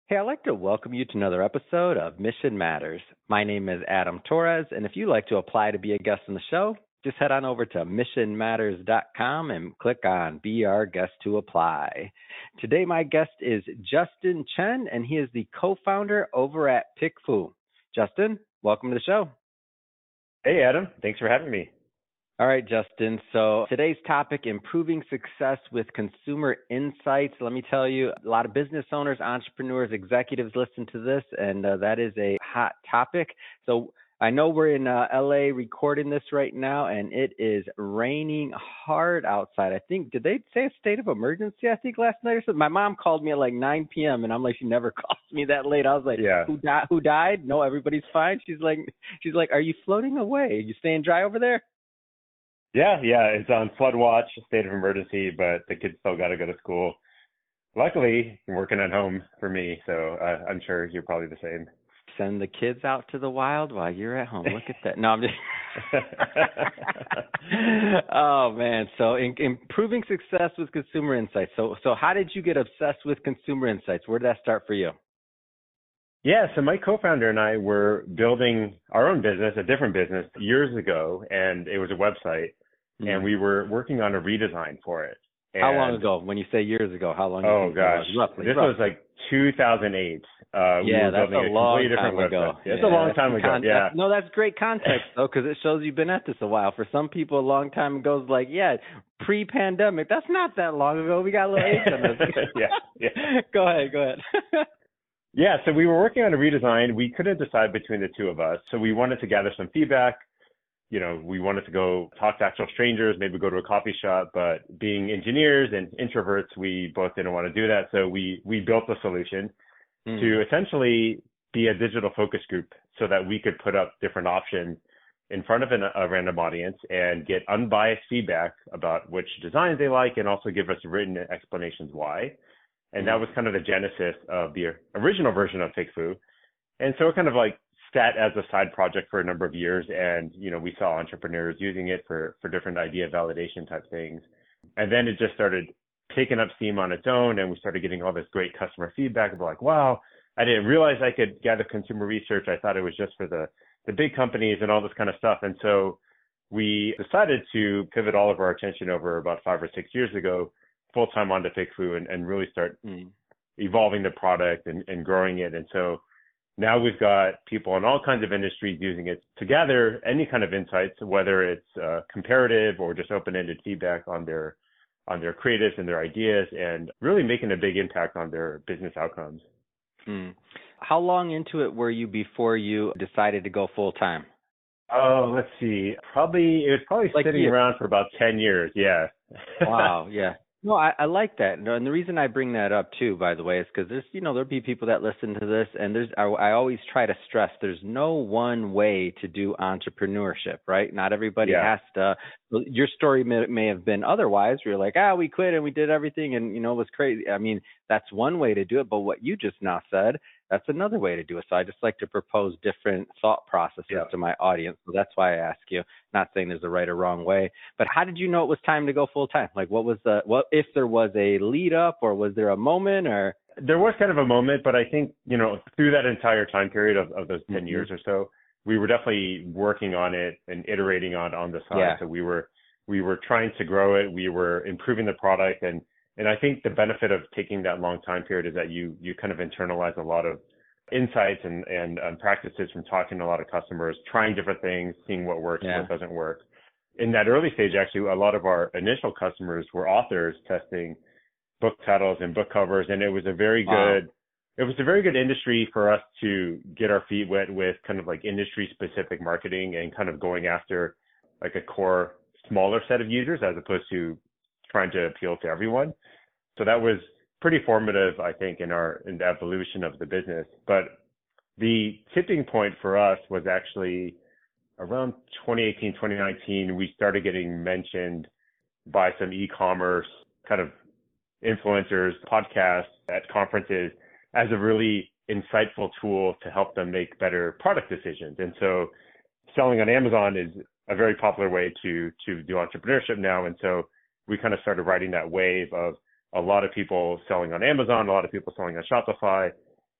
Hey, I'd like to welcome you to another episode of Mission Matters. My name is Adam Torres, and if you'd like to apply to be a guest on the show, just head on over to missionmatters.com and click on Be Our Guest to apply. Today, my guest is Justin Chen, and he is the co-founder over at PickFu. Justin, welcome to the show. Hey, Adam. Thanks for having me. All right, Justin. So today's topic, improving success with consumer insights. Let me tell you, a lot of business owners, entrepreneurs, executives listen to this, and that is a hot topic. So I know we're in LA recording this right now, and it is raining hard outside. I think, did they say a state of emergency, I think, last night or something? My mom called me at like 9 p.m., and I'm like, she never calls me that late. I was like, yeah. Who died? No, everybody's fine. She's like, are you floating away? Are you staying dry over there? Yeah, it's on flood watch, state of emergency, but the kids still got to go to school. Luckily, I'm working at home for me, so I'm sure you're probably the same. Send the kids out to the wild while you're at home. Look at that. No, I'm just... Oh, man. So improving success with consumer insights. So how did you get obsessed with consumer insights? Where did that start for you? Yeah, so my co-founder and I were building our own business, a different business, years ago, and it was a website, and we were working on a redesign for it. And how long ago? When you say years ago, how long? Oh, gosh. Roughly. Was like 2008. Yeah, that's a long time ago. Yeah, it's a long time ago, yeah. No, that's great context, though, because it shows you've been at this a while. For some people, a long time ago is like, yeah, pre-pandemic. That's not that long ago. We got a little age on this. yeah. Go ahead. Yeah, so we were working on a redesign. We couldn't decide between the two of us. So we wanted to gather some feedback. You know, we wanted to go talk to actual strangers, maybe go to a coffee shop. But being engineers and introverts, we both didn't want to do that. So we built a solution to essentially be a digital focus group so that we could put up different options in front of a random audience and get unbiased feedback about which designs they like and also give us written explanations why. And that was kind of the genesis of the original version of PickFu. And so it kind of like sat as a side project for a number of years. And, you know, we saw entrepreneurs using it for different idea validation type things. And then it just started picking up steam on its own. And we started getting all this great customer feedback of like, wow, I didn't realize I could gather consumer research. I thought it was just for the big companies and all this kind of stuff. And so we decided to pivot all of our attention over about 5 or 6 years ago full-time onto PickFu and really start evolving the product and growing it. And so now we've got people in all kinds of industries using it to gather any kind of insights, whether it's comparative or just open-ended feedback on their creatives and their ideas, and really making a big impact on their business outcomes. How long into it were you before you decided to go full-time? Oh, let's see. It was probably like sitting around for about 10 years. Yeah. Wow. Yeah. No, I like that. And the reason I bring that up too, by the way, is because there'll be people that listen to this, and I always try to stress there's no one way to do entrepreneurship, right? Not everybody has to. Your story may have been otherwise, where you're like, we quit and we did everything and, it was crazy. I mean, that's one way to do it, but what you just now said, that's another way to do it. So I just like to propose different thought processes to my audience. So that's why I ask you, not saying there's a right or wrong way, but how did you know it was time to go full time? Like what if there was a lead up, or was there a moment? Or there was kind of a moment, but I think, through that entire time period of those 10 years or so, we were definitely working on it and iterating on the side. Yeah. So we were trying to grow it. We were improving the product. And I think the benefit of taking that long time period is that you kind of internalize a lot of insights and practices from talking to a lot of customers, trying different things, seeing what works and what doesn't work. In that early stage, actually, a lot of our initial customers were authors testing book titles and book covers, and it was a very good industry for us to get our feet wet with, kind of like industry specific marketing and kind of going after like a core smaller set of users as opposed to trying to appeal to everyone. So that was pretty formative, I think, in the evolution of the business. But the tipping point for us was actually around 2018, 2019. We started getting mentioned by some e-commerce kind of influencers, podcasts at conferences as a really insightful tool to help them make better product decisions. And so selling on Amazon is a very popular way to do entrepreneurship now. And so we kind of started riding that wave of a lot of people selling on Amazon, a lot of people selling on Shopify.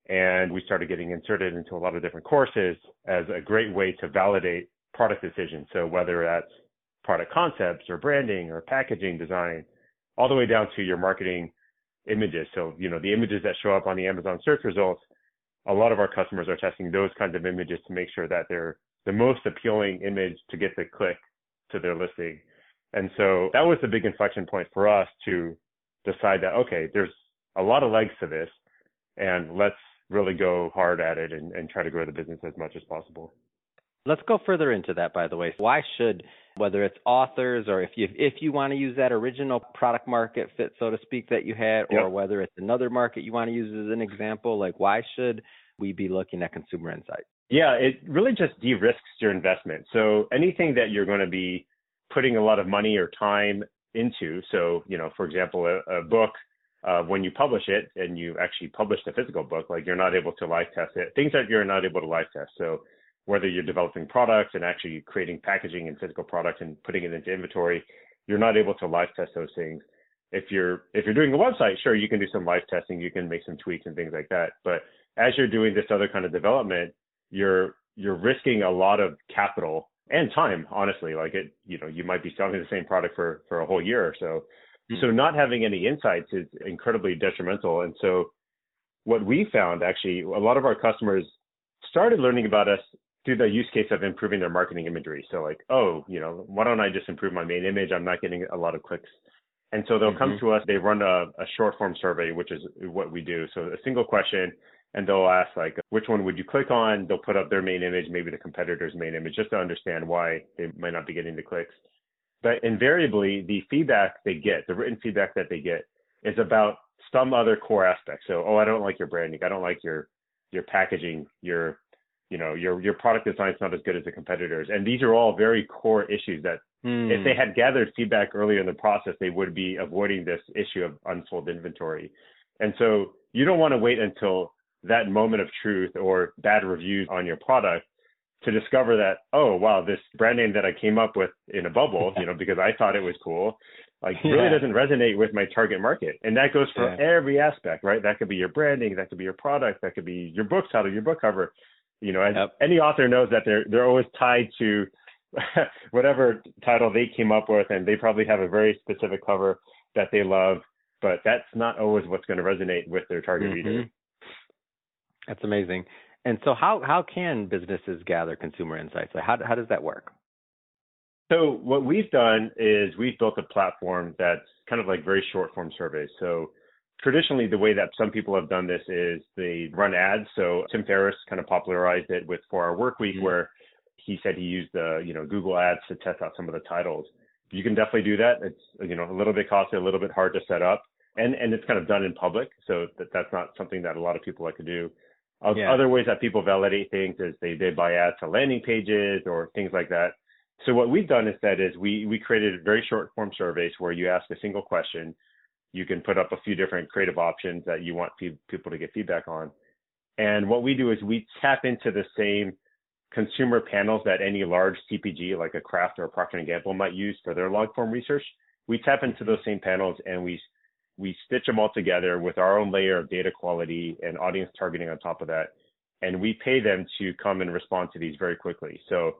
And we started getting inserted into a lot of different courses as a great way to validate product decisions. So whether that's product concepts or branding or packaging design, all the way down to your marketing images. So, the images that show up on the Amazon search results, a lot of our customers are testing those kinds of images to make sure that they're the most appealing image to get the click to their listing. And so that was the big inflection point for us to decide that, okay, there's a lot of legs to this, and let's really go hard at it and try to grow the business as much as possible. Let's go further into that, by the way. Why should, whether it's authors or if you want to use that original product market fit, so to speak, that you had, or whether it's another market you want to use as an example, like why should we be looking at consumer insights? Yeah, it really just de-risks your investment. So anything that you're going to be putting a lot of money or time into, so, for example, a book, when you publish it and you actually publish the physical book, like you're not able to live test it, things that you're not able to live test. So whether you're developing products and actually creating packaging and physical products and putting it into inventory, you're not able to live test those things. If you're doing a website, sure, you can do some live testing, you can make some tweaks and things like that. But as you're doing this other kind of development, you're risking a lot of capital and time, honestly. Like you might be selling the same product for a whole year or so. Mm-hmm. So not having any insights is incredibly detrimental. And so what we found, actually, a lot of our customers started learning about us through the use case of improving their marketing imagery. So like, why don't I just improve my main image? I'm not getting a lot of clicks. And so they'll come to us, they run a short form survey, which is what we do. So a single question, and they'll ask like, which one would you click on? They'll put up their main image, maybe the competitor's main image, just to understand why they might not be getting the clicks. But invariably, the feedback they get, the written feedback that they get, is about some other core aspect. So, I don't like your branding. I don't like your packaging. Your product design is not as good as the competitors. And these are all very core issues that if they had gathered feedback earlier in the process, they would be avoiding this issue of unsold inventory. And so you don't want to wait until that moment of truth or bad reviews on your product to discover that, oh, wow, this brand name that I came up with in a bubble, because I thought it was cool, really doesn't resonate with my target market. And that goes for every aspect, right? That could be your branding, that could be your product, that could be your book title, your book cover. Any author knows that they're always tied to whatever title they came up with, and they probably have a very specific cover that they love, but that's not always what's going to resonate with their target reader. That's amazing. And so how can businesses gather consumer insights? Like how does that work? So what we've done is we've built a platform that's kind of like very short form surveys. So traditionally, the way that some people have done this is they run ads. So Tim Ferriss kind of popularized it with 4 Hour Workweek, where he said he used Google Ads to test out some of the titles. You can definitely do that. It's a little bit costly, a little bit hard to set up, and it's kind of done in public. So that's not something that a lot of people like to do. Other ways that people validate things is they buy ads to landing pages or things like that. So what we've done instead is we created very short form surveys where you ask a single question. You can put up a few different creative options that you want people to get feedback on. And what we do is we tap into the same consumer panels that any large CPG like a Kraft or a Procter & Gamble might use for their long form research. We tap into those same panels and we stitch them all together with our own layer of data quality and audience targeting on top of that. And we pay them to come and respond to these very quickly. So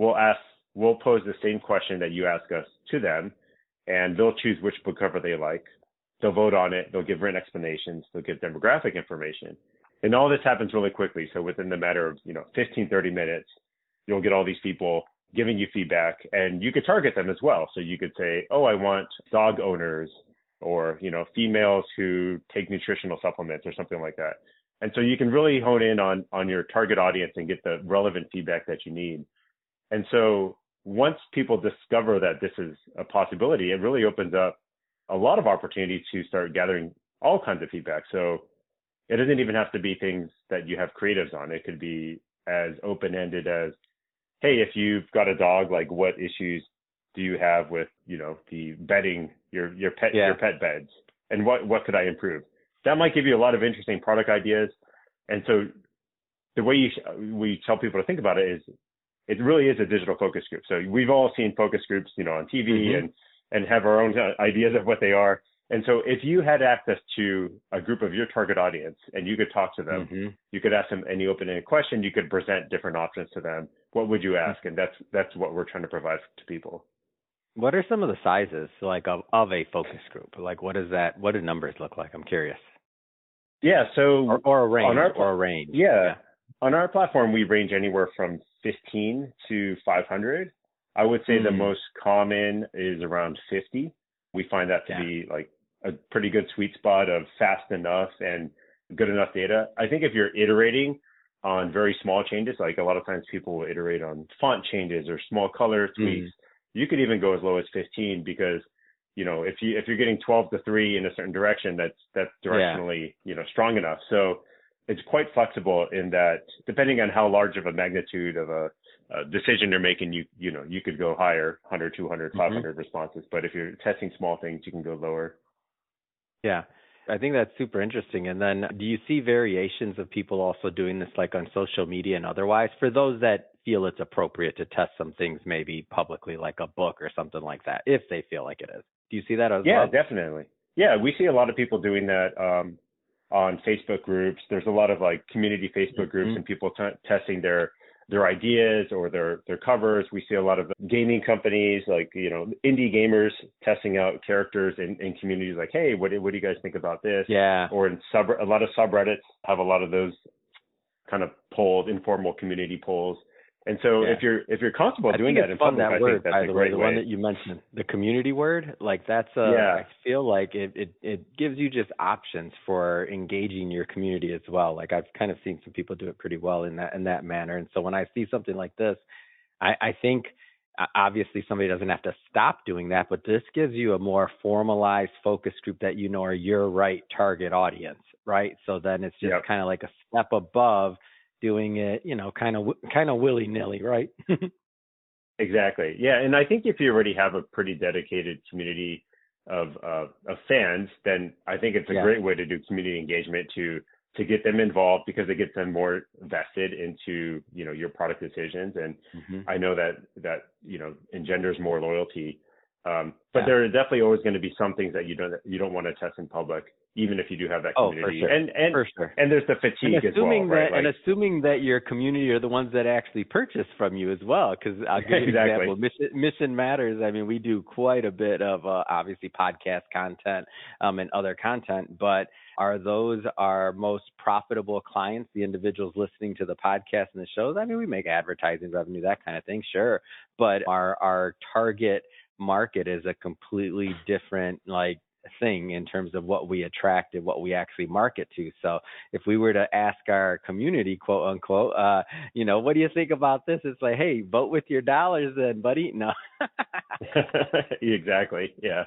we'll pose the same question that you ask us to them, and they'll choose which book cover they like. They'll vote on it. They'll give written explanations. They'll give demographic information. And all this happens really quickly. So within the matter of, 15, 30 minutes, you'll get all these people giving you feedback, and you could target them as well. So you could say, I want dog owners or, females who take nutritional supplements or something like that. And so you can really hone in on your target audience and get the relevant feedback that you need. And so once people discover that this is a possibility, it really opens up a lot of opportunity to start gathering all kinds of feedback. So it doesn't even have to be things that you have creatives on. It could be as open-ended as, hey, if you've got a dog, like what issues do you have with, the bedding, your pet beds, and what could I improve? That might give you a lot of interesting product ideas. And so the way we tell people to think about it is, it really is a digital focus group. So we've all seen focus groups, on TV and have our own ideas of what they are. And so if you had access to a group of your target audience and you could talk to them, Mm-hmm. you could ask them any open-ended question, you could present different options to them. What would you ask? And that's what we're trying to provide to people. What are some of the sizes like of a focus group? Like what is that? What do numbers look like? I'm curious. Yeah, so Or a range on our or a range. yeah, on our platform we range anywhere from 15 to 500. I would say the most common is around 50. We find that to be like a pretty good sweet spot of fast enough and good enough data. I think if you're iterating on very small changes, like a lot of times people will iterate on font changes or small color tweaks, you could even go as low as 15 because, if you're getting 12 to 3 in a certain direction, that's directionally, strong enough. So it's quite flexible in that depending on how large of a magnitude of a decision you're making, you could go higher, 100, 200, 500 responses. But if you're testing small things, you can go lower. Yeah. I think that's super interesting. And then do you see variations of people also doing this like on social media and otherwise for those that feel it's appropriate to test some things maybe publicly like a book or something like that, if they feel like it is? Do you see that as well? Yeah, definitely. Yeah, we see a lot of people doing that on Facebook groups. There's a lot of like community Facebook groups and people testing their ideas or their covers. We see a lot of gaming companies like, indie gamers testing out characters in communities like, hey, what do you guys think about this? Yeah. Or a lot of subreddits have a lot of those kind of polls, informal community polls. And so if you're comfortable doing that in public, I think that's a great way. The one that you mentioned, the community word, like that's I feel like it gives you just options for engaging your community as well. Like I've kind of seen some people do it pretty well in that manner. And so when I see something like this, I think obviously somebody doesn't have to stop doing that, but this gives you a more formalized focus group that are your right target audience, right? So then it's just kind of like a step above doing it, kind of willy-nilly, right? Exactly. Yeah, and I think if you already have a pretty dedicated community of fans, then I think it's a great way to do community engagement to get them involved because it gets them more vested into your product decisions, and I know that engenders more loyalty. But there are definitely always going to be some things that you don't want to test in public, even if you do have that community. For sure. And there's the fatigue as well, right? And assuming that your community are the ones that actually purchase from you as well, because I'll give you an example. Mission Matters. I mean, we do quite a bit of obviously podcast content and other content, but are those our most profitable clients, the individuals listening to the podcast and the shows? I mean, we make advertising revenue, that kind of thing, sure, but our target market is a completely different thing in terms of what we attract and what we actually market to. So if we were to ask our community, quote unquote, what do you think about this? It's like, hey, vote with your dollars then, buddy. No. Exactly. Yeah.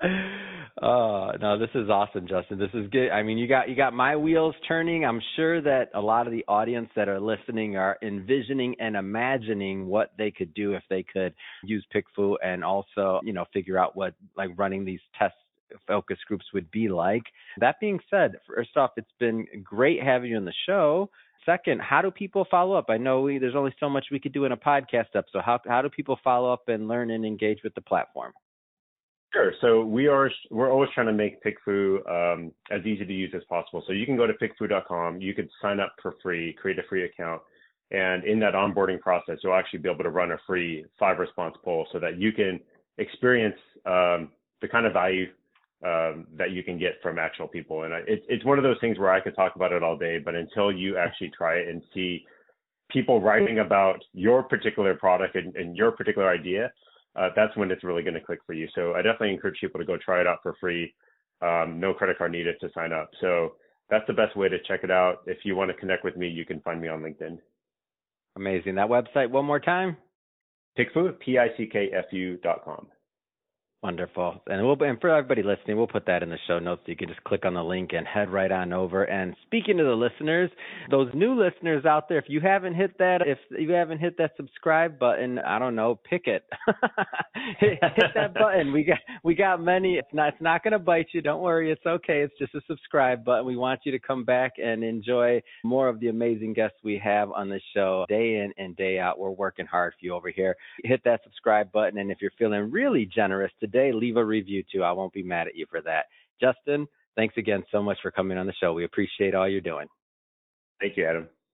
No, this is awesome, Justin. This is good. I mean, you got my wheels turning. I'm sure that a lot of the audience that are listening are envisioning and imagining what they could do if they could use PickFu and also, figure out what running these test focus groups would be like. That being said, first off, it's been great having you on the show. Second, how do people follow up? I know there's only so much we could do in a podcast up. So how do people follow up and learn and engage with the platform? Sure. So we're always trying to make PickFu as easy to use as possible. So you can go to pickfu.com. You could sign up for free, create a free account. And in that onboarding process, you'll actually be able to run a free 5-response poll so that you can experience the kind of value that you can get from actual people. And it's one of those things where I could talk about it all day, but until you actually try it and see people writing about your particular product and your particular idea, that's when it's really going to click for you. So I definitely encourage people to go try it out for free. No credit card needed to sign up. So that's the best way to check it out. If you want to connect with me, you can find me on LinkedIn. Amazing. That website one more time? PickFu, PickFu.com. Wonderful. And for everybody listening, we'll put that in the show notes so you can just click on the link and head right on over. And speaking to the listeners, those new listeners out there, if you haven't hit that subscribe button, I don't know, pick it. hit that button. We got many. It's not going to bite you. Don't worry. It's okay. It's just a subscribe button. We want you to come back and enjoy more of the amazing guests we have on the show day in and day out. We're working hard for you over here. Hit that subscribe button. And if you're feeling really generous today, leave a review too. I won't be mad at you for that. Justin, thanks again so much for coming on the show. We appreciate all you're doing. Thank you, Adam.